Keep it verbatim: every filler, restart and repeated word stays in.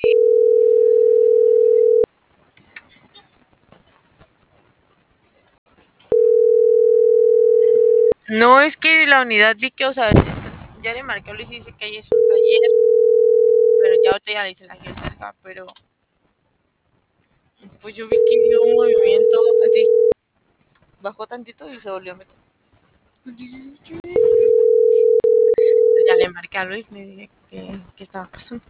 No, es que la unidad vi que, o sea, ya le marqué a Luis y dice que ahí es un taller, pero ya ahorita ya le dice la geoterga, pero pues yo vi que dio un movimiento así, bajó tantito y se volvió a meter. Ya le marqué a Luis, le dije que, que estaba pasando.